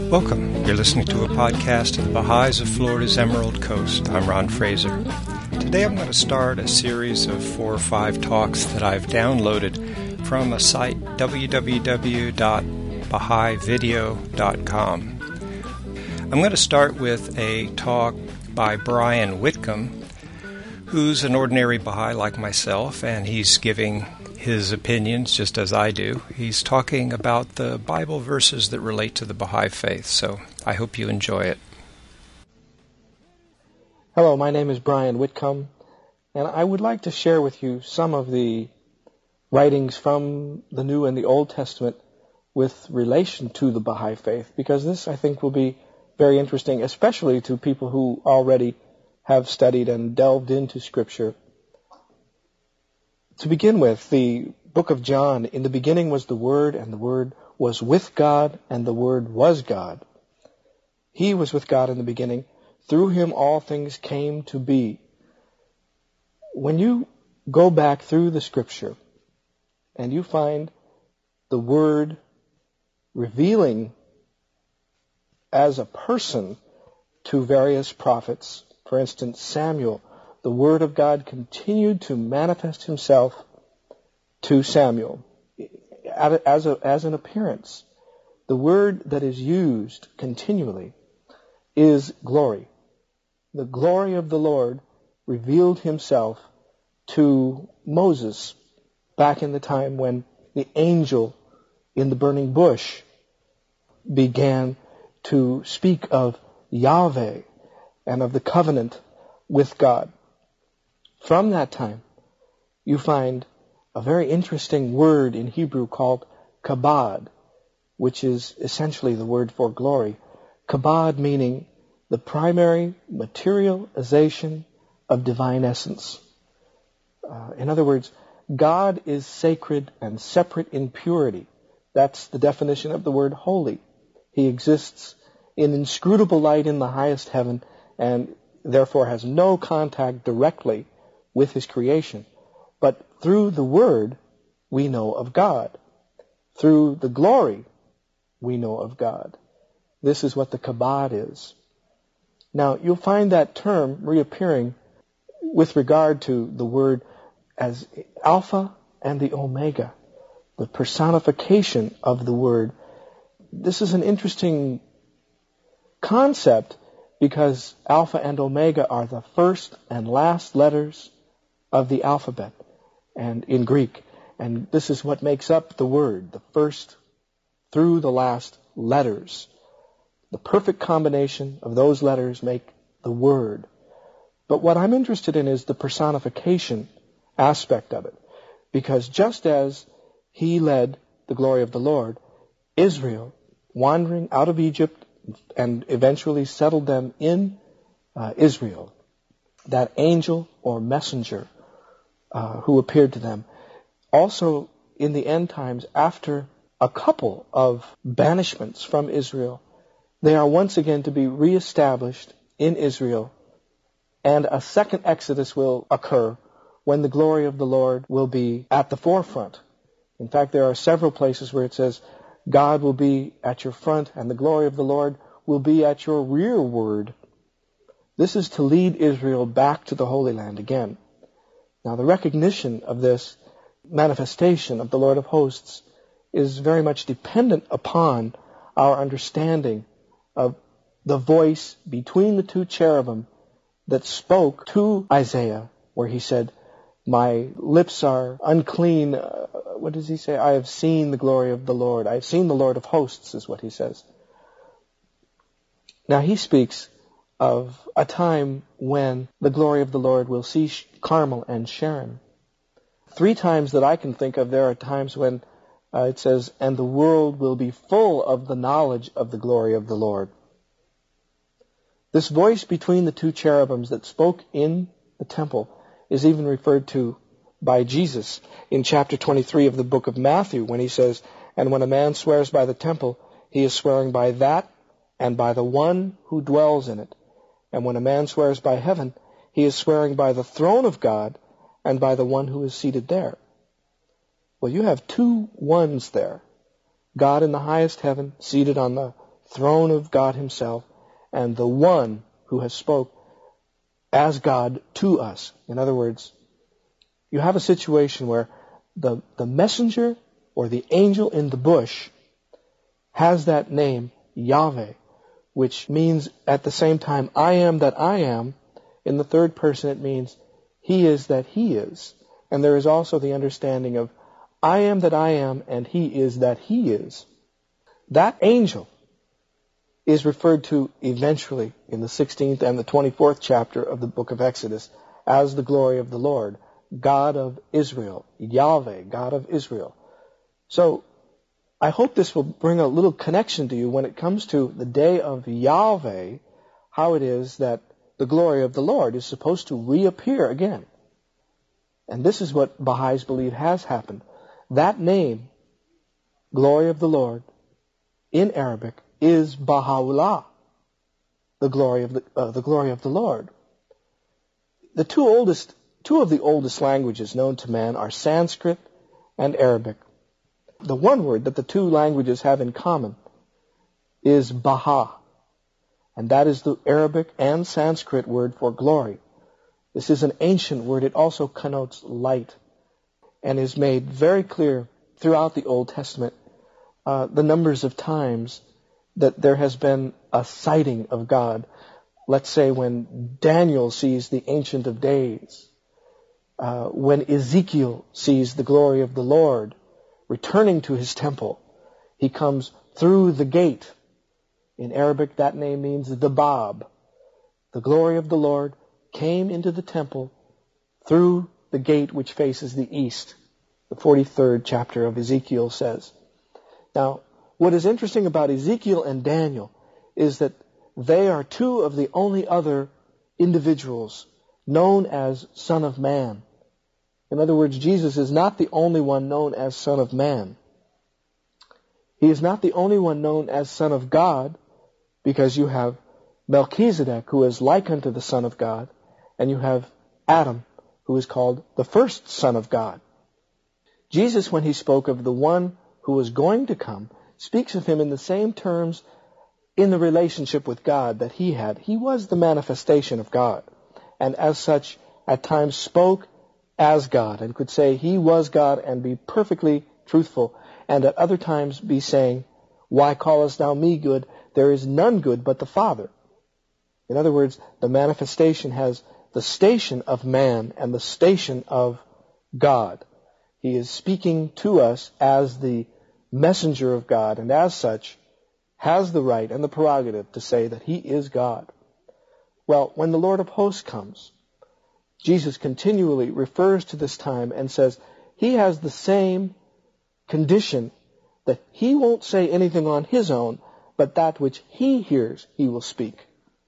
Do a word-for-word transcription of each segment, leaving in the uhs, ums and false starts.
Welcome. You're listening to a podcast of the Baha'is of Florida's Emerald Coast. I'm Ron Fraser. Today I'm going to start a series of four or five talks that I've downloaded from a site, w w w dot baha'i video dot com. I'm going to start with a talk by Brian Whitcomb, who's an ordinary Baha'i like myself, and he's giving his opinions just as I do. He's talking about the Bible verses that relate to the Baha'i faith, so I hope you enjoy it. Hello, my name is Brian Whitcomb, and I would like to share with you some of the writings from the New and the Old Testament with relation to the Baha'i faith, because this, I think, will be very interesting, especially to people who already have studied and delved into Scripture. To begin with, the book of John, in the beginning was the Word, and the Word was with God, and the Word was God. He was with God in the beginning. Through him all things came to be. When you go back through the Scripture, and you find the Word revealing as a person to various prophets, for instance, Samuel, the Word of God continued to manifest himself to Samuel as, a, as an appearance. The word that is used continually is glory. The glory of the Lord revealed himself to Moses back in the time when the angel in the burning bush began to speak of Yahweh and of the covenant with God. From that time, you find a very interesting word in Hebrew called kabod, which is essentially the word for glory. Kabod meaning the primary materialization of divine essence. Uh, in other words, God is sacred and separate in purity. That's the definition of the word holy. He exists in inscrutable light in the highest heaven and therefore has no contact directly with his creation. But through the Word, we know of God. Through the glory, we know of God. This is what the kabod is. Now, you'll find that term reappearing with regard to the Word as Alpha and the Omega, the personification of the Word. This is an interesting concept because Alpha and Omega are the first and last letters of the alphabet, and in Greek. And this is what makes up the word, the first through the last letters. The perfect combination of those letters make the word. But what I'm interested in is the personification aspect of it. Because just as he led the glory of the Lord, Israel, wandering out of Egypt and eventually settled them in uh, Israel, that angel or messenger Uh, who appeared to them. Also, in the end times, after a couple of banishments from Israel, they are once again to be reestablished in Israel, and a second exodus will occur when the glory of the Lord will be at the forefront. In fact, there are several places where it says, God will be at your front, and the glory of the Lord will be at your rearward. This is to lead Israel back to the Holy Land again. Now, the recognition of this manifestation of the Lord of hosts is very much dependent upon our understanding of the voice between the two cherubim that spoke to Isaiah, where he said, my lips are unclean. Uh, what does he say? I have seen the glory of the Lord. I have seen the Lord of hosts, is what he says. Now, he speaks of a time when the glory of the Lord will see Carmel and Sharon. Three times that I can think of, there are times when uh, it says, and the world will be full of the knowledge of the glory of the Lord. This voice between the two cherubims that spoke in the temple is even referred to by Jesus in chapter twenty-three of the book of Matthew when he says, and when a man swears by the temple, he is swearing by that and by the one who dwells in it. And when a man swears by heaven, he is swearing by the throne of God and by the one who is seated there. Well, you have two ones there. God in the highest heaven, seated on the throne of God himself, and the one who has spoke as God to us. In other words, you have a situation where the, the messenger or the angel in the bush has that name, Yahweh, which means at the same time, I am that I am. In the third person, it means he is that he is. And there is also the understanding of I am that I am and he is that he is. That angel is referred to eventually in the sixteenth and the twenty-fourth chapter of the book of Exodus as the glory of the Lord, God of Israel, Yahweh, God of Israel. So I hope this will bring a little connection to you when it comes to the day of Yahweh, how it is that the glory of the Lord is supposed to reappear again. And this is what Baha'is believe has happened. That name, glory of the Lord, in Arabic, is Baha'u'llah, the glory of the, uh, the glory of the Lord. The two oldest, two of the oldest languages known to man are Sanskrit and Arabic. The one word that the two languages have in common is Baha, and that is the Arabic and Sanskrit word for glory. This is an ancient word. It also connotes light and is made very clear throughout the Old Testament uh, the numbers of times that there has been a sighting of God. Let's say when Daniel sees the Ancient of Days, uh, when Ezekiel sees the glory of the Lord returning to his temple, he comes through the gate. In Arabic, that name means the Bab. The glory of the Lord came into the temple through the gate which faces the east. The forty-third chapter of Ezekiel says. Now, what is interesting about Ezekiel and Daniel is that they are two of the only other individuals known as Son of Man. In other words, Jesus is not the only one known as Son of Man. He is not the only one known as Son of God, because you have Melchizedek, who is like unto the Son of God, and you have Adam, who is called the first Son of God. Jesus, when he spoke of the one who was going to come, speaks of him in the same terms in the relationship with God that he had. He was the manifestation of God, and as such, at times spoke as God, and could say he was God and be perfectly truthful, and at other times be saying, why callest thou me good? There is none good but the Father. In other words, the manifestation has the station of man and the station of God. He is speaking to us as the messenger of God, and as such has the right and the prerogative to say that he is God. Well, when the Lord of hosts comes, Jesus continually refers to this time and says he has the same condition, that he won't say anything on his own, but that which he hears he will speak.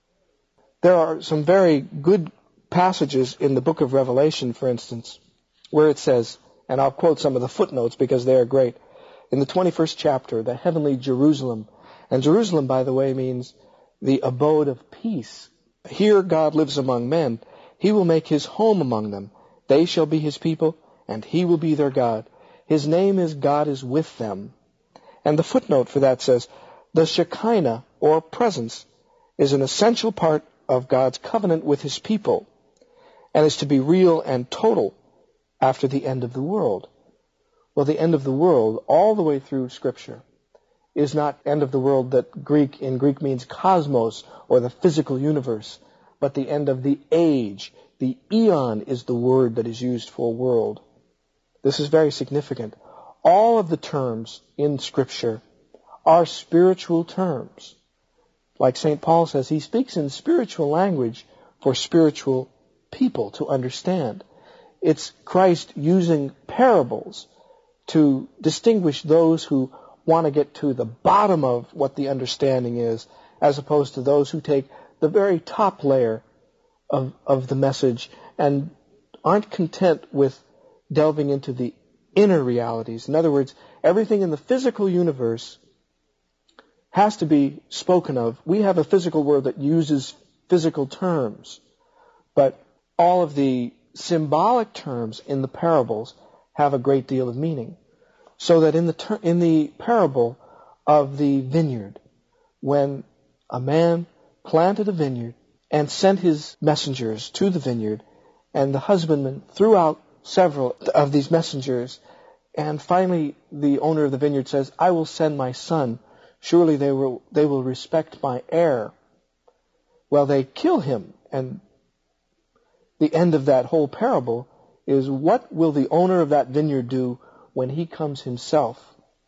There are some very good passages in the book of Revelation, for instance, where it says, and I'll quote some of the footnotes because they are great, in the twenty-first chapter, the heavenly Jerusalem, and Jerusalem, by the way, means the abode of peace. Here God lives among men. He will make his home among them. They shall be his people, and he will be their God. His name is God is with them. And the footnote for that says, the Shekinah, or presence, is an essential part of God's covenant with his people, and is to be real and total after the end of the world. Well, the end of the world, all the way through Scripture, is not end of the world that Greek in Greek means cosmos, or the physical universe, but the end of the age. The eon is the word that is used for world. This is very significant. All of the terms in Scripture are spiritual terms. Like Saint Paul says, he speaks in spiritual language for spiritual people to understand. It's Christ using parables to distinguish those who want to get to the bottom of what the understanding is, as opposed to those who take the very top layer of, of the message and aren't content with delving into the inner realities. In other words, everything in the physical universe has to be spoken of. We have a physical world that uses physical terms, but all of the symbolic terms in the parables have a great deal of meaning. So that in the ter- in the parable of the vineyard, when a man planted a vineyard and sent his messengers to the vineyard, and the husbandman threw out several of these messengers, and finally the owner of the vineyard says, I will send my son. Surely they will, they will respect my heir. Well, they kill him, and the end of that whole parable is, what will the owner of that vineyard do when he comes himself?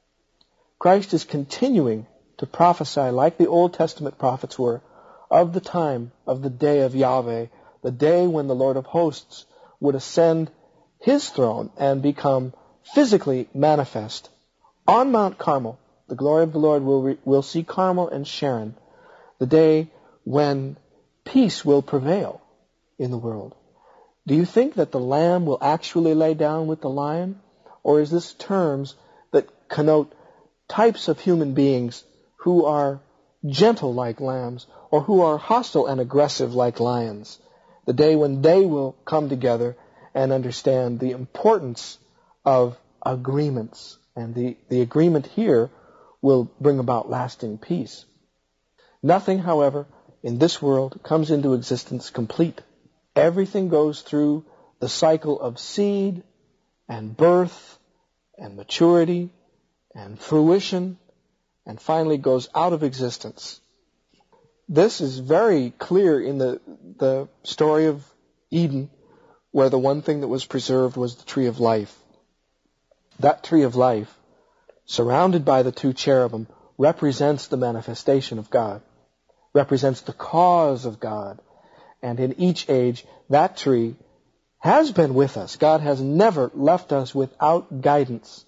Christ is continuing to prophesy, like the Old Testament prophets were, of the time of the day of Yahweh, the day when the Lord of hosts would ascend his throne and become physically manifest. On Mount Carmel, the glory of the Lord will, re- will see Carmel and Sharon, the day when peace will prevail in the world. Do you think that the lamb will actually lay down with the lion? Or is this terms that connote types of human beings who are gentle like lambs, or who are hostile and aggressive like lions? The day when they will come together and understand the importance of agreements. And the, the agreement here will bring about lasting peace. Nothing, however, in this world comes into existence complete. Everything goes through the cycle of seed and birth and maturity and fruition, and finally goes out of existence. This is very clear in the, the story of Eden, where the one thing that was preserved was the tree of life. That tree of life, surrounded by the two cherubim, represents the manifestation of God, represents the cause of God. And in each age, that tree has been with us. God has never left us without guidance.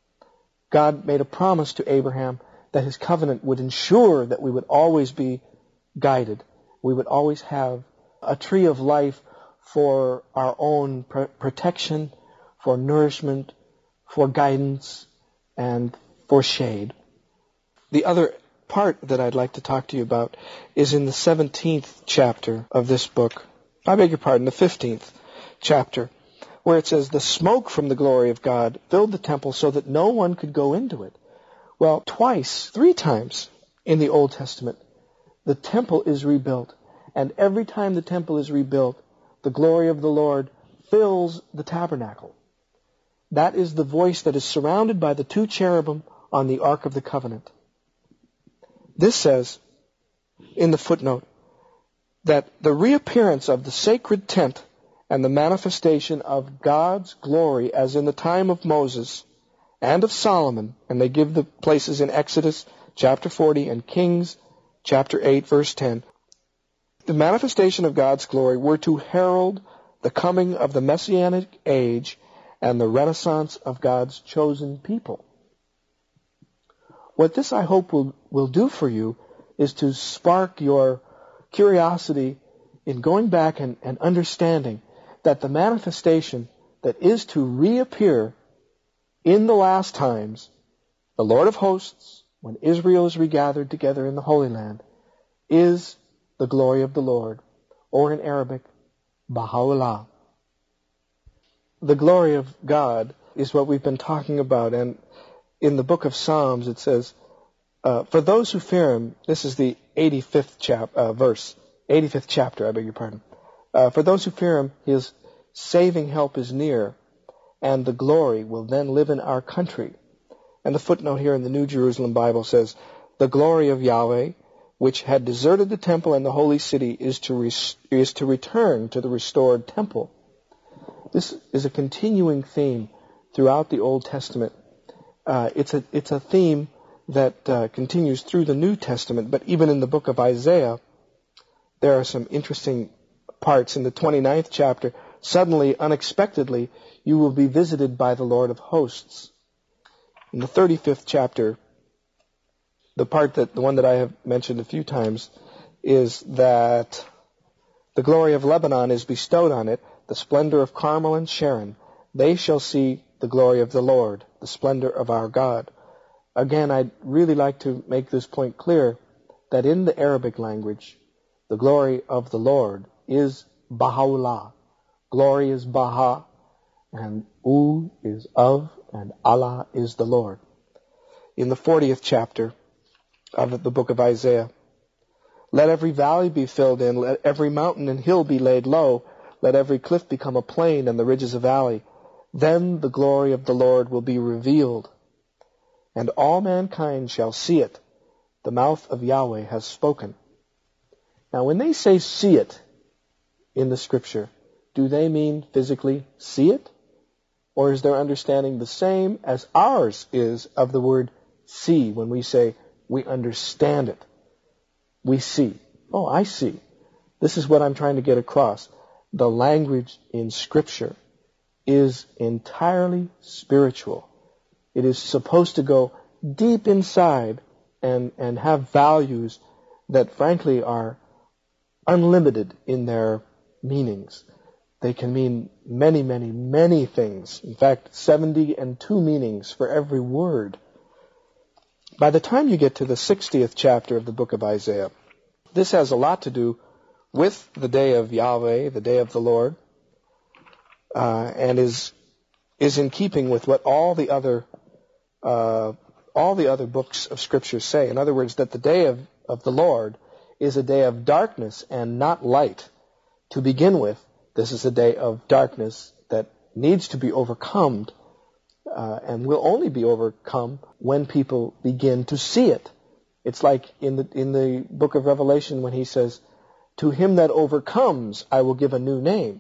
God made a promise to Abraham that his covenant would ensure that we would always be guided. We would always have a tree of life for our own pr- protection, for nourishment, for guidance, and for shade. The other part that I'd like to talk to you about is in the seventeenth chapter of this book. I beg your pardon, the fifteenth chapter, where it says, the smoke from the glory of God filled the temple so that no one could go into it. Well, twice, three times in the Old Testament, the temple is rebuilt. And every time the temple is rebuilt, the glory of the Lord fills the tabernacle. That is the voice that is surrounded by the two cherubim on the Ark of the Covenant. This says, in the footnote, that the reappearance of the sacred tent and the manifestation of God's glory, as in the time of Moses and of Solomon, and they give the places in Exodus chapter forty and Kings chapter eight verse ten, the manifestation of God's glory were to herald the coming of the Messianic age and the renaissance of God's chosen people. What this, I hope, will, will do for you is to spark your curiosity in going back and, and understanding that the manifestation that is to reappear in the last times, the Lord of hosts, when Israel is regathered together in the Holy Land, is the glory of the Lord, or in Arabic, Baha'u'llah. The glory of God is what we've been talking about, and in the book of Psalms it says, uh, for those who fear Him, this is the eighty-fifth chap, uh, verse, eighty-fifth chapter, I beg your pardon. Uh, for those who fear Him, His saving help is near, and the glory will then live in our country. And the footnote here in the New Jerusalem Bible says, the glory of Yahweh, which had deserted the temple and the holy city, is to res- is to return to the restored temple. This is a continuing theme throughout the Old Testament. Uh, it's a it's a theme that uh, continues through the New Testament, but even in the book of Isaiah, there are some interesting parts. In the twenty-ninth chapter, suddenly, unexpectedly, you will be visited by the Lord of hosts. In the thirty-fifth chapter, the part that, the one that I have mentioned a few times, is that the glory of Lebanon is bestowed on it, the splendor of Carmel and Sharon. They shall see the glory of the Lord, the splendor of our God. Again, I'd really like to make this point clear, that in the Arabic language, the glory of the Lord is Baha'u'llah. Glory is Baha, and U is of, and Allah is the Lord. In the fortieth chapter of the book of Isaiah. Let every valley be filled in, let every mountain and hill be laid low, let every cliff become a plain and the ridges a valley. Then the glory of the Lord will be revealed, and all mankind shall see it. The mouth of Yahweh has spoken. Now, when they say see it in the Scripture, do they mean physically see it? Or is their understanding the same as ours is of the word see when we say we understand it? We see. Oh, I see. This is what I'm trying to get across. The language in Scripture is entirely spiritual. It is supposed to go deep inside and, and have values that frankly are unlimited in their meanings. They can mean many, many, many things. In fact, seventy and two meanings for every word. By the time you get to the sixtieth chapter of the book of Isaiah, this has a lot to do with the day of Yahweh, the day of the Lord, uh, and is is in keeping with what all the other uh, all the other books of Scripture say. In other words, that the day of, of the Lord is a day of darkness and not light. To begin with, this is a day of darkness that needs to be overcome, uh, and will only be overcome when people begin to see it. It's like in the in the book of Revelation when he says, "To him that overcomes, I will give a new name."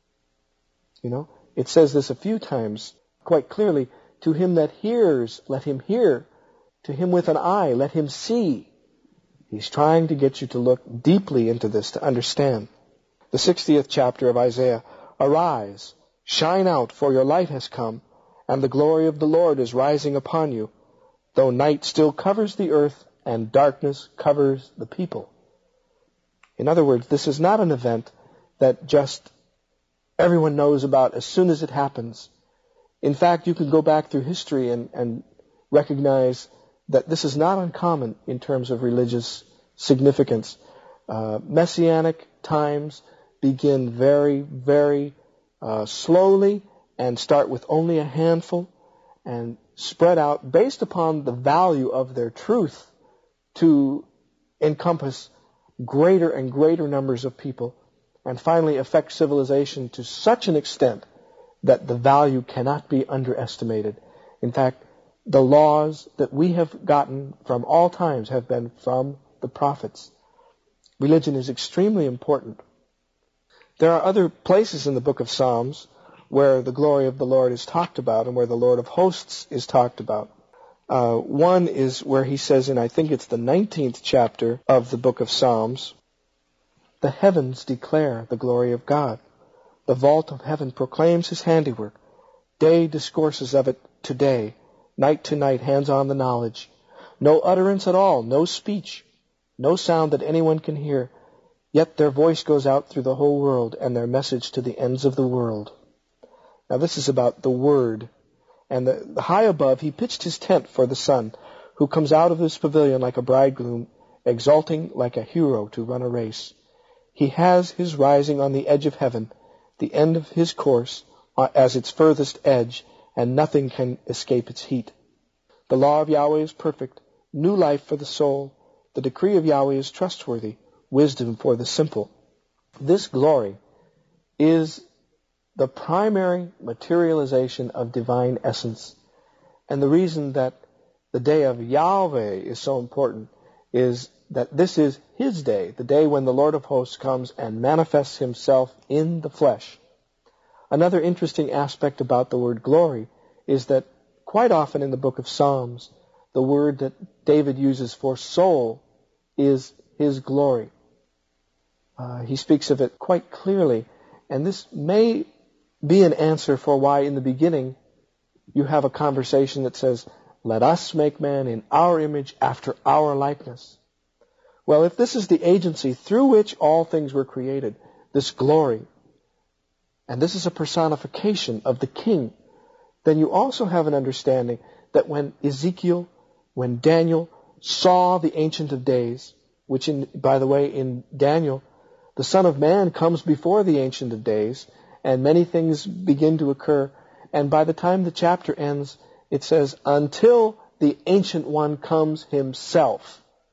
You know, it says this a few times quite clearly. To him that hears, let him hear. To him with an eye, let him see. He's trying to get you to look deeply into this to understand. The sixtieth chapter of Isaiah, "Arise, shine out, for your light has come, and the glory of the Lord is rising upon you. Though night still covers the earth, and darkness covers the people." In other words, this is not an event that just everyone knows about as soon as it happens. In fact, you can go back through history and, and recognize that this is not uncommon in terms of religious significance. Uh, messianic times begin very, very uh, slowly and start with only a handful and spread out based upon the value of their truth to encompass greater and greater numbers of people and finally affect civilization to such an extent that the value cannot be underestimated. In fact, the laws that we have gotten from all times have been from the prophets. Religion is extremely important. There are other places in the book of Psalms where the glory of the Lord is talked about and where the Lord of hosts is talked about. Uh, one is where he says in, I think it's the nineteenth chapter of the book of Psalms, "The heavens declare the glory of God. The vault of heaven proclaims his handiwork. Day discourses of it to day. Night to night hands on the knowledge. No utterance at all, no speech, no sound that anyone can hear. Yet their voice goes out through the whole world, and their message to the ends of the world." Now this is about the Word. And the, the high above he pitched his tent for the sun, who comes out of his pavilion like a bridegroom, exulting like a hero to run a race. He has his rising on the edge of heaven, the end of his course as its furthest edge, and nothing can escape its heat. The law of Yahweh is perfect, new life for the soul. The decree of Yahweh is trustworthy, wisdom for the simple. This glory is the primary materialization of divine essence. And the reason that the day of Yahweh is so important is that this is his day, the day when the Lord of hosts comes and manifests himself in the flesh. Another interesting aspect about the word glory is that quite often in the book of Psalms, the word that David uses for soul is his glory. Uh, he speaks of it quite clearly, and this may be an answer for why in the beginning you have a conversation that says, "Let us make man in our image after our likeness." Well, if this is the agency through which all things were created, this glory, and this is a personification of the King, then you also have an understanding that when Ezekiel, when Daniel saw the Ancient of Days, which in, by the way, in Daniel, the Son of Man comes before the Ancient of Days, and many things begin to occur. And by the time the chapter ends, it says, until the Ancient One comes himself.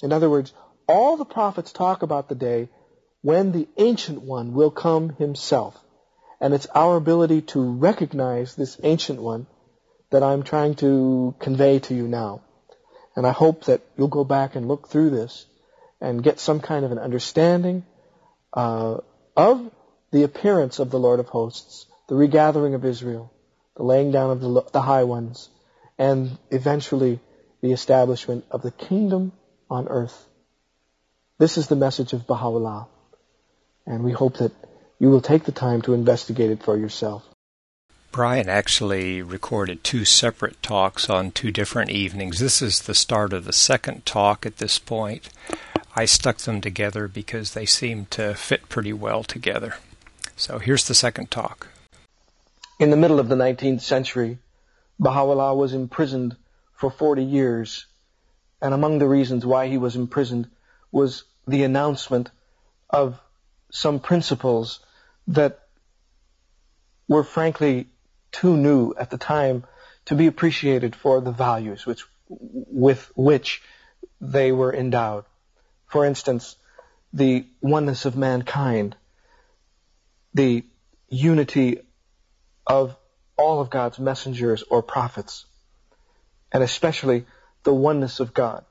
In other words, all the prophets talk about the day when the Ancient One will come himself. And it's our ability to recognize this Ancient One that I'm trying to convey to you now. And I hope that you'll go back and look through this and get some kind of an understanding uh, of the appearance of the Lord of hosts, the regathering of Israel, the laying down of the, the high ones, and eventually the establishment of the kingdom on earth. This is the message of Baha'u'llah, and we hope that you will take the time to investigate it for yourself. Brian actually recorded two separate talks on two different evenings. This is the start of the second talk at this point. I stuck them together because they seem to fit pretty well together. So here's the second talk. In the middle of the nineteenth century, Baha'u'llah was imprisoned for forty years. And among the reasons why he was imprisoned was the announcement of some principles that were frankly too new at the time to be appreciated for the values which, with which they were endowed. For instance, the oneness of mankind, the unity of all of God's messengers or prophets, and especially the oneness of God.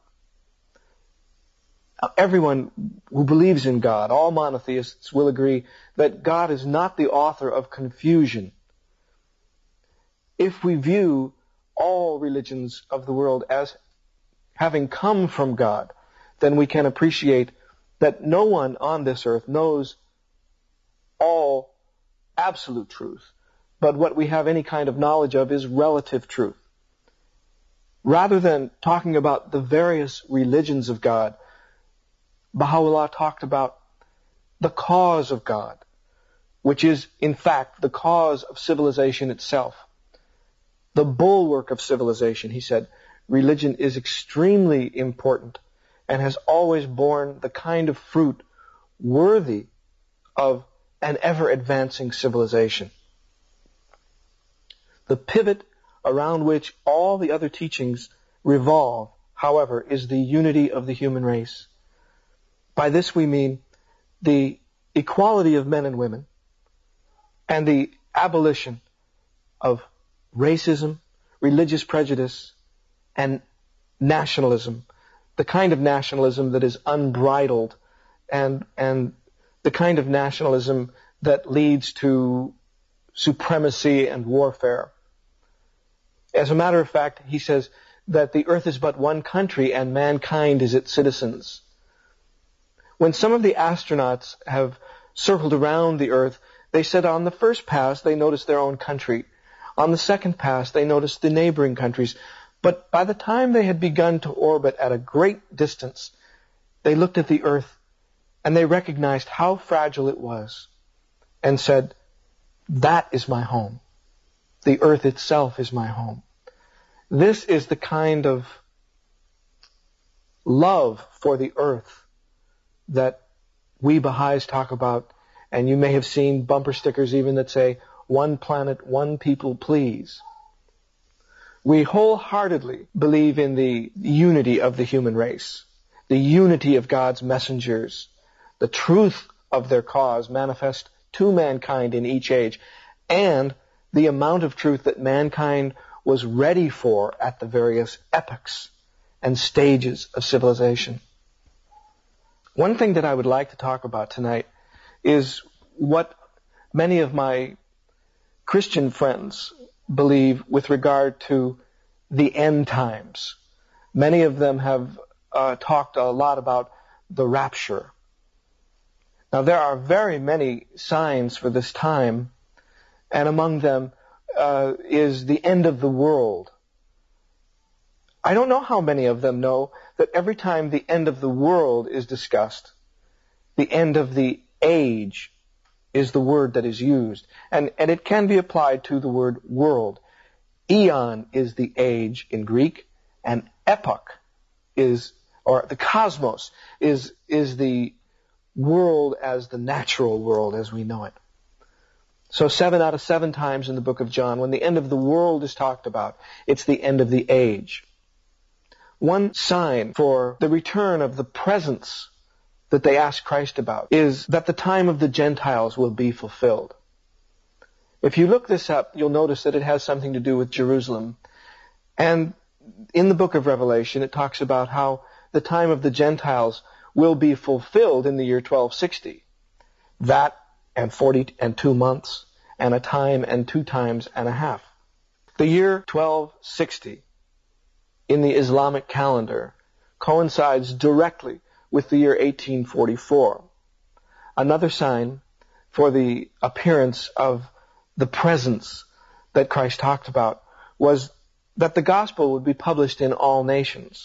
Everyone who believes in God, all monotheists, will agree that God is not the author of confusion. If we view all religions of the world as having come from God, then we can appreciate that no one on this earth knows all absolute truth, but what we have any kind of knowledge of is relative truth. Rather than talking about the various religions of God, Baha'u'llah talked about the cause of God, which is, in fact, the cause of civilization itself. The bulwark of civilization, he said, religion is extremely important and has always borne the kind of fruit worthy of an ever-advancing civilization. The pivot around which all the other teachings revolve, however, is the unity of the human race. By this we mean the equality of men and women and the abolition of racism, religious prejudice, and nationalism, the kind of nationalism that is unbridled and, and the kind of nationalism that leads to supremacy and warfare. As a matter of fact, he says that the earth is but one country and mankind is its citizens. When some of the astronauts have circled around the earth, they said on the first pass they noticed their own country. On the second pass they noticed the neighboring countries. But by the time they had begun to orbit at a great distance, they looked at the earth and they recognized how fragile it was and said, "That is my home. The earth itself is my home." This is the kind of love for the earth that we Baha'is talk about, and you may have seen bumper stickers even that say, "One planet, one people, please." We wholeheartedly believe in the unity of the human race, the unity of God's messengers, the truth of their cause manifest to mankind in each age, and the amount of truth that mankind was ready for at the various epochs and stages of civilization. One thing that I would like to talk about tonight is what many of my Christian friends believe with regard to the end times. Many of them have uh, talked a lot about the rapture. Now, there are very many signs for this time, and among them uh, is the end of the world. I don't know how many of them know that every time the end of the world is discussed, the end of the age is the word that is used. And, and it can be applied to the word world. Eon is the age in Greek, and epoch is, or the cosmos, is, is the world as the natural world as we know it. So seven out of seven times in the book of John, when the end of the world is talked about, it's the end of the age. One sign for the return of the presence that they ask Christ about is that the time of the Gentiles will be fulfilled. If you look this up, you'll notice that it has something to do with Jerusalem. And in the book of Revelation, it talks about how the time of the Gentiles will be fulfilled in the year twelve sixty. That and forty and two months, and a time and two times and a half. The year twelve sixty in the Islamic calendar coincides directly with the year eighteen forty-four. Another sign for the appearance of the presence that Christ talked about was that the gospel would be published in all nations.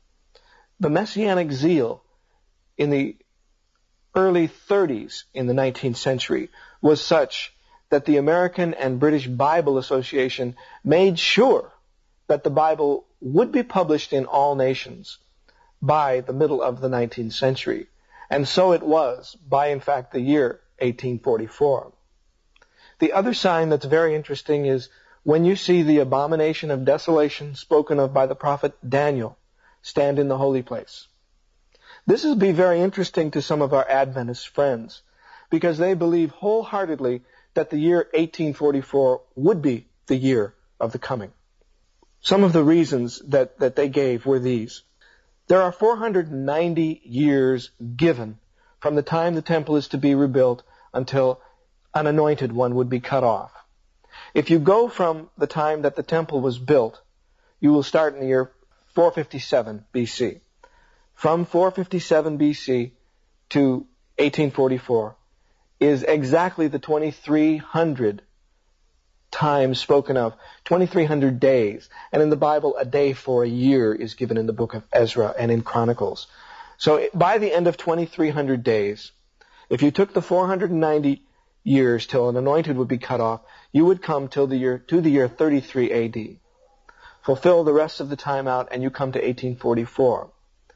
The messianic zeal in the early thirties in the nineteenth century was such that the American and British Bible Association made sure that the Bible would be published in all nations by the middle of the nineteenth century. And so it was by, in fact, the year eighteen forty-four. The other sign that's very interesting is when you see the abomination of desolation spoken of by the prophet Daniel stand in the holy place. This will be very interesting to some of our Adventist friends because they believe wholeheartedly that the year eighteen forty-four would be the year of the coming. Some of the reasons that, that they gave were these. There are four hundred ninety years given from the time the temple is to be rebuilt until an anointed one would be cut off. If you go from the time that the temple was built, you will start in the year four fifty-seven B C. From four fifty-seven B C to eighteen forty-four is exactly the twenty-three hundred times spoken of, twenty-three hundred days. And in the Bible, a day for a year is given in the book of Ezra and in Chronicles. So by the end of twenty-three hundred days, if you took the four hundred ninety years till an anointed would be cut off, you would come till the year, to the year thirty-three A D. Fulfill the rest of the time out and you come to eighteen forty-four.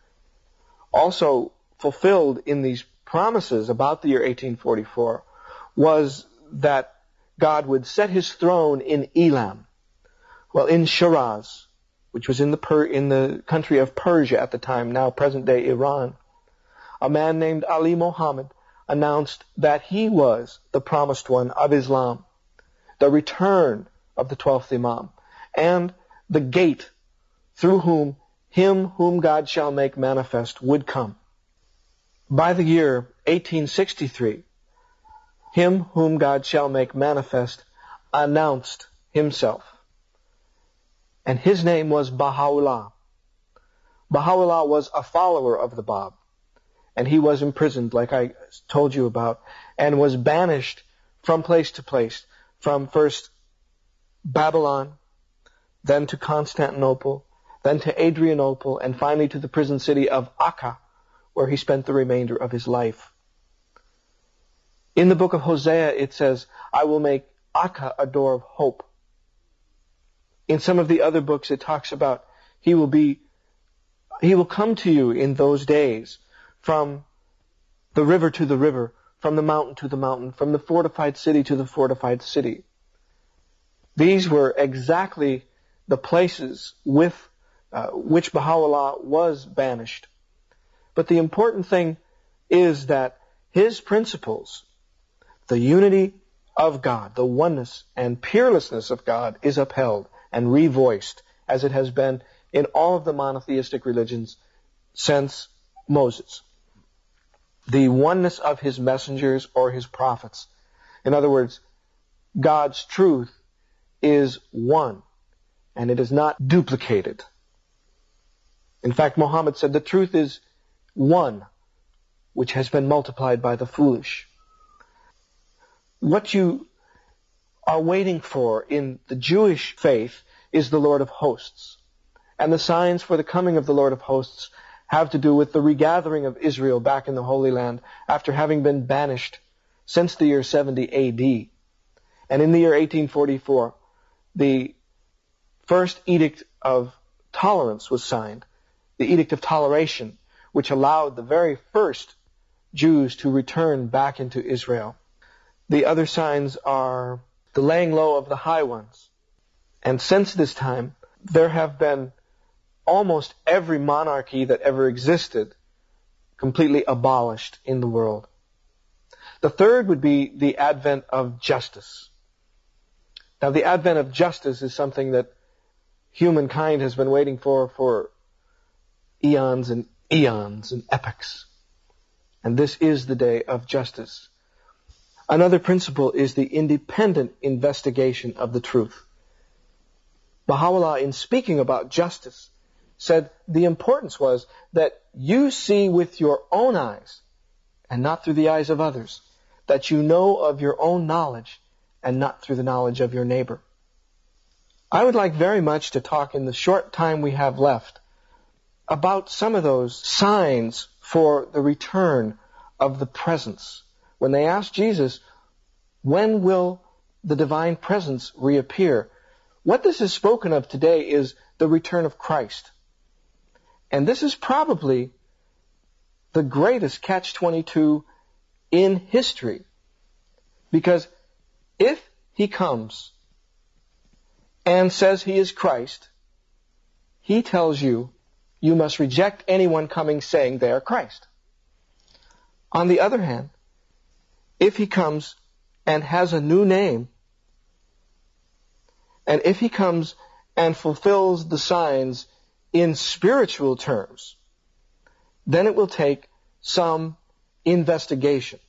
Also fulfilled in these promises about the year eighteen forty-four was that God would set his throne in Elam. Well, in Shiraz, which was in the per- in the country of Persia at the time, now present-day Iran, a man named Ali Muhammad announced that he was the promised one of Islam, the return of the twelfth Imam, and the gate through whom him whom God shall make manifest would come. By the year eighteen sixty-three, him whom God shall make manifest announced himself. And his name was Baha'u'llah. Baha'u'llah was a follower of the Bab. And he was imprisoned, like I told you about, and was banished from place to place, from first Babylon, then to Constantinople, then to Adrianople, and finally to the prison city of Akka, where he spent the remainder of his life. In the book of Hosea, it says, I will make Akka a door of hope. In some of the other books, it talks about he will be, he will come to you in those days from the river to the river, from the mountain to the mountain, from the fortified city to the fortified city. These were exactly the places with uh, which Baha'u'llah was banished. But the important thing is that his principles, the unity of God, the oneness and peerlessness of God, is upheld and revoiced as it has been in all of the monotheistic religions since Moses. The oneness of his messengers or his prophets. In other words, God's truth is one, and it is not duplicated. In fact, Muhammad said the truth is one, which has been multiplied by the foolish. What you are waiting for in the Jewish faith is the Lord of hosts. And the signs for the coming of the Lord of hosts have to do with the regathering of Israel back in the Holy Land after having been banished since the year seventy A D. And in the year eighteen forty-four, the first edict of tolerance was signed, the Edict of Toleration, which allowed the very first Jews to return back into Israel. The other signs are the laying low of the high ones. And since this time, there have been almost every monarchy that ever existed completely abolished in the world. The third would be the advent of justice. Now, the advent of justice is something that humankind has been waiting for for eons and eons and epochs. And this is the day of justice. Another principle is the independent investigation of the truth. Baha'u'llah, in speaking about justice, said the importance was that you see with your own eyes and not through the eyes of others, that you know of your own knowledge and not through the knowledge of your neighbor. I would like very much to talk in the short time we have left about some of those signs for the return of the presence. When they asked Jesus, when will the divine presence reappear? What this is spoken of today is the return of Christ. And this is probably the greatest catch twenty-two in history. Because if he comes and says he is Christ, he tells you, you must reject anyone coming saying they are Christ. On the other hand, if he comes and has a new name, and if he comes and fulfills the signs in spiritual terms, then it will take some investigation.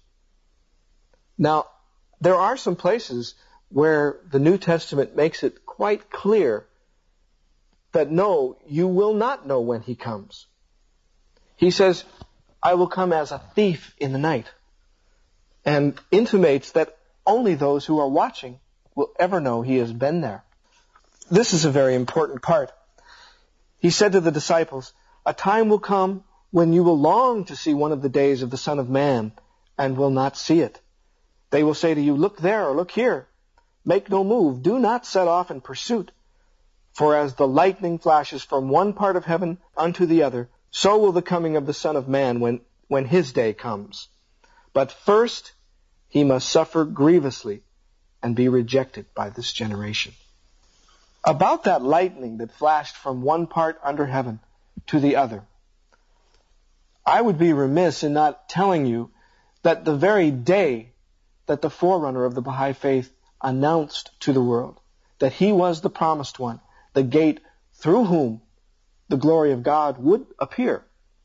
Now, there are some places where the New Testament makes it quite clear that no, you will not know when he comes. He says, I will come as a thief in the night, and intimates that only those who are watching will ever know he has been there. This is a very important part. He said to the disciples, a time will come when you will long to see one of the days of the Son of Man and will not see it. They will say to you, look there or look here. Make no move. Do not set off in pursuit. For as the lightning flashes from one part of heaven unto the other, so will the coming of the Son of Man when, when his day comes. But first he must suffer grievously and be rejected by this generation. About that lightning that flashed from one part under heaven to the other, I would be remiss in not telling you that the very day that the forerunner of the Baha'i faith announced to the world that he was the promised one, the gate through whom the glory of God would appear,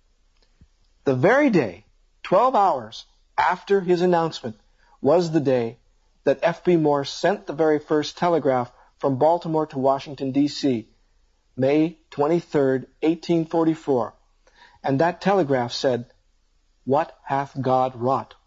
the very day, twelve hours after his announcement, was the day that F B Morse sent the very first telegraph from Baltimore to Washington, D C, May twenty-third, eighteen forty-four. And that telegraph said, what hath God wrought?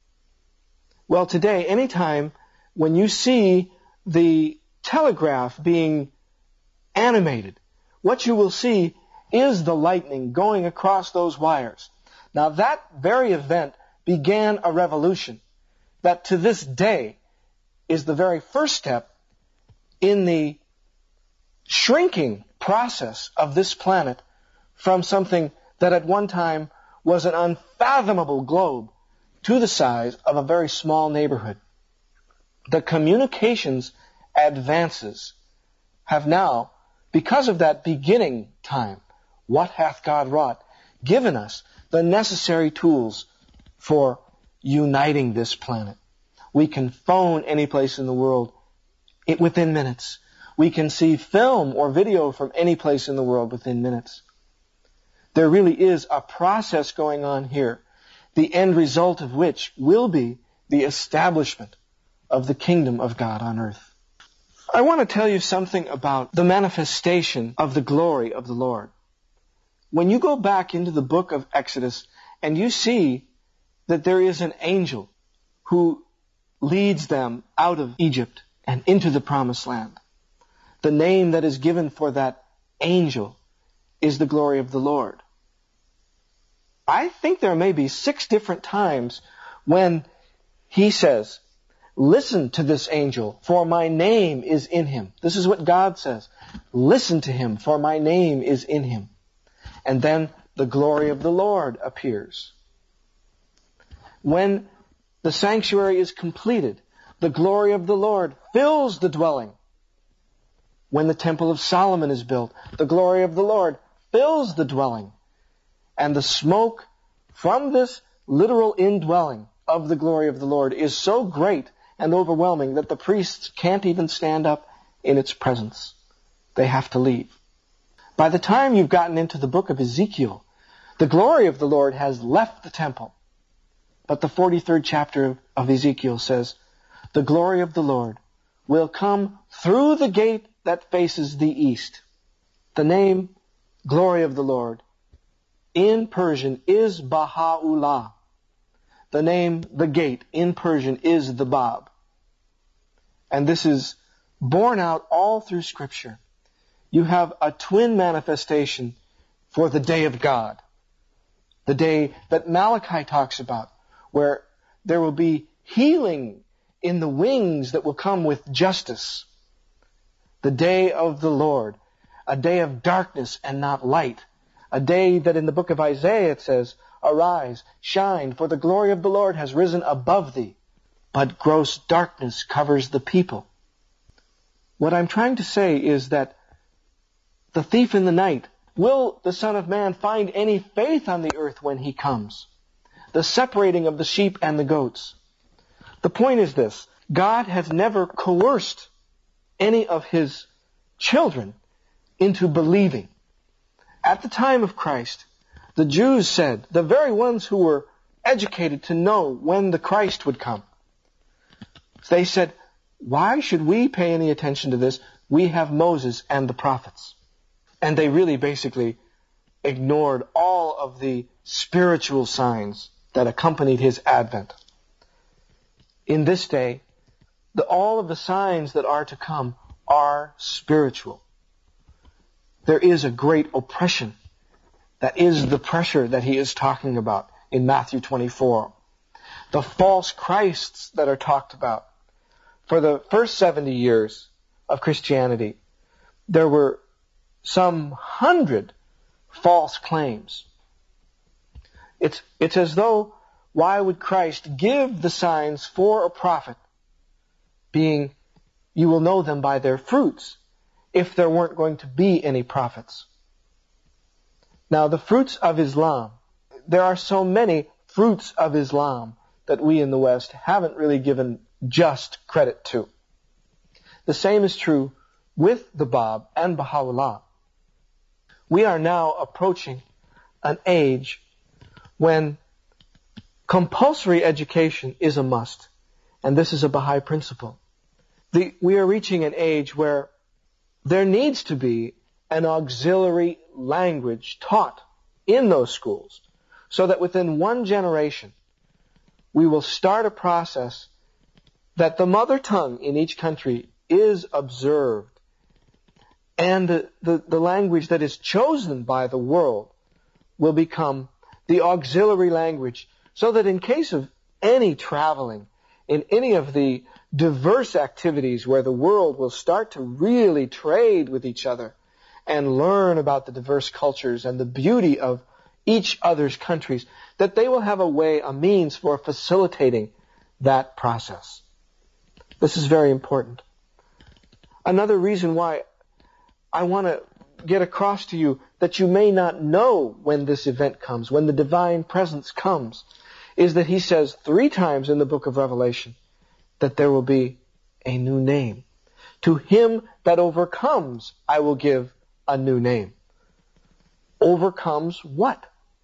Well, today, anytime when you see the telegraph being animated, what you will see is the lightning going across those wires. Now, that very event began a revolution that to this day is the very first step in the shrinking process of this planet from something that at one time was an unfathomable globe to the size of a very small neighborhood. The communications advances have now, because of that beginning time, what hath God wrought, given us the necessary tools for uniting this planet. We can phone any place in the world within minutes. We can see film or video from any place in the world within minutes. There really is a process going on here, the end result of which will be the establishment of the kingdom of God on earth. I want to tell you something about the manifestation of the glory of the Lord. When you go back into the book of Exodus and you see that there is an angel who leads them out of Egypt and into the promised land, the name that is given for that angel is the glory of the Lord. I think there may be six different times when he says, listen to this angel, for my name is in him. This is what God says. Listen to him, for my name is in him. And then the glory of the Lord appears. When the sanctuary is completed, the glory of the Lord fills the dwelling. When the temple of Solomon is built, the glory of the Lord fills the dwelling. And the smoke from this literal indwelling of the glory of the Lord is so great and overwhelming that the priests can't even stand up in its presence. They have to leave. By the time you've gotten into the book of Ezekiel, the glory of the Lord has left the temple. But the forty-third chapter of Ezekiel says, the glory of the Lord will come through the gate that faces the east. The name, glory of the Lord, in Persian is Baha'u'llah. The name, the gate, in Persian is the Bab. And this is borne out all through Scripture. You have a twin manifestation for the day of God. The day that Malachi talks about, where there will be healing in the wings that will come with justice. The day of the Lord, a day of darkness and not light. A day that in the book of Isaiah it says, arise, shine, for the glory of the Lord has risen above thee. But gross darkness covers the people. What I'm trying to say is that the thief in the night, will the Son of Man find any faith on the earth when he comes? The separating of the sheep and the goats. The point is this, God has never coerced any of His children into believing. At the time of Christ, the Jews said, the very ones who were educated to know when the Christ would come, they said, why should we pay any attention to this? We have Moses and the prophets. And they really basically ignored all of the spiritual signs that accompanied His advent. In this day, the, all of the signs that are to come are spiritual. There is a great oppression. That is the pressure that He is talking about in Matthew twenty-four. The false Christs that are talked about. For the first seventy years of Christianity, there were some hundred false claims. It's, it's as though, why would Christ give the signs for a prophet, being, you will know them by their fruits, if there weren't going to be any prophets? Now, the fruits of Islam, there are so many fruits of Islam that we in the West haven't really given just credit to. The same is true with the Bab and Baha'u'llah. We are now approaching an age when compulsory education is a must. And this is a Baha'i principle. The, we are reaching an age where there needs to be an auxiliary language taught in those schools so that within one generation we will start a process that the mother tongue in each country is observed, and the, the, the language that is chosen by the world will become the auxiliary language, so that in case of any traveling, in any of the diverse activities where the world will start to really trade with each other and learn about the diverse cultures and the beauty of each other's countries, that they will have a way, a means for facilitating that process. This is very important. Another reason why I want to get across to you that you may not know when this event comes, when the divine presence comes, is that He says three times in the book of Revelation that there will be a new name. To him that overcomes, I will give a new name. Overcomes what?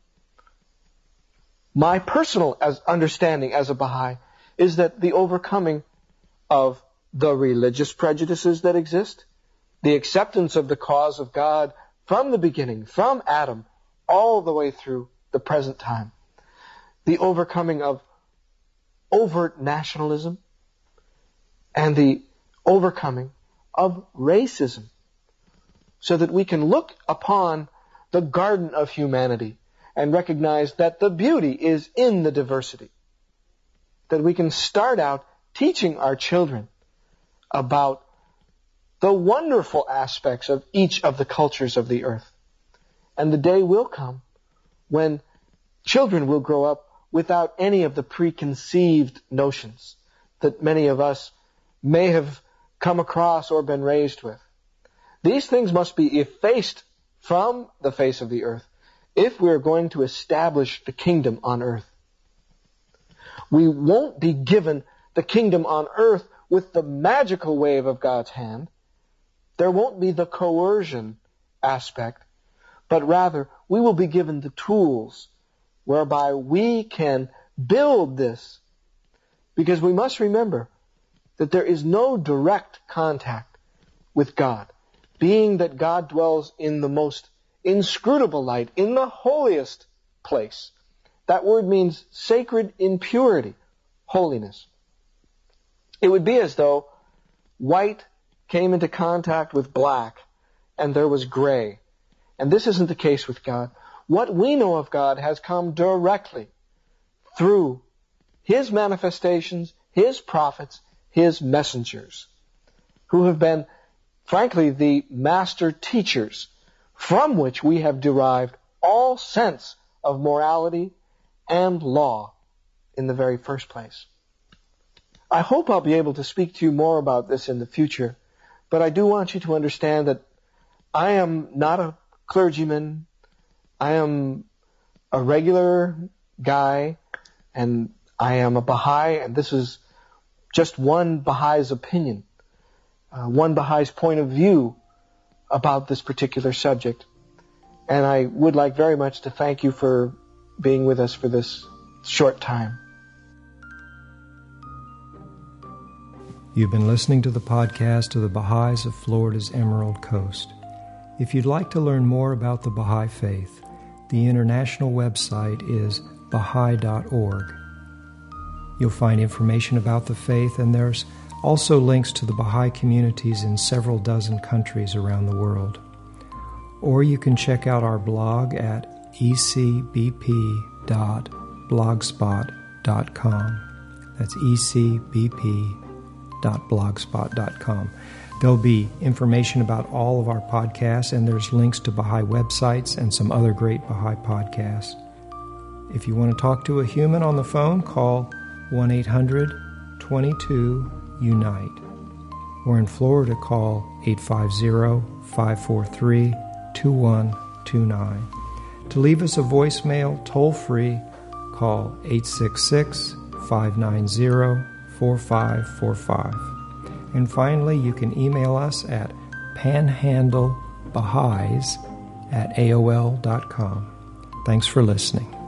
My personal as understanding as a Baha'i is that the overcoming of the religious prejudices that exist, the acceptance of the cause of God from the beginning, from Adam, all the way through the present time, the overcoming of overt nationalism, and the overcoming of racism, so that we can look upon the garden of humanity and recognize that the beauty is in the diversity. That we can start out teaching our children about the wonderful aspects of each of the cultures of the earth. And the day will come when children will grow up without any of the preconceived notions that many of us may have come across or been raised with. These things must be effaced from the face of the earth if we're going to establish the kingdom on earth. We won't be given the kingdom on earth with the magical wave of God's hand. There won't be the coercion aspect, but rather we will be given the tools whereby we can build this. Because we must remember that there is no direct contact with God, being that God dwells in the most inscrutable light, in the holiest place. That word means sacred in purity, holiness. It would be as though white came into contact with black and there was gray. And this isn't the case with God. What we know of God has come directly through His manifestations, His prophets, His messengers, who have been, frankly, the master teachers from which we have derived all sense of morality and law in the very first place. I hope I'll be able to speak to you more about this in the future, but I do want you to understand that I am not a clergyman. I am a regular guy, and I am a Baha'i, and this is just one Bahai's opinion, uh, one Bahai's point of view about this particular subject. And I would like very much to thank you for being with us for this short time. You've been listening to the podcast of the Baha'is of Florida's Emerald Coast. If you'd like to learn more about the Baha'i Faith, the international website is baha'i dot org. You'll find information about the faith, and there's also links to the Baha'i communities in several dozen countries around the world. Or you can check out our blog at e c b p dot blogspot dot com. That's e c b p dot blogspot dot com. There'll be information about all of our podcasts, and there's links to Baha'i websites and some other great Baha'i podcasts. If you want to talk to a human on the phone, call one eight hundred twenty-two UNITE. Or in Florida, call eight five zero, five four three, two one two nine. To leave us a voicemail toll-free, call eight six six, five nine zero, four five four five. And finally, you can email us at panhandlebahais at A O L dot com. Thanks for listening.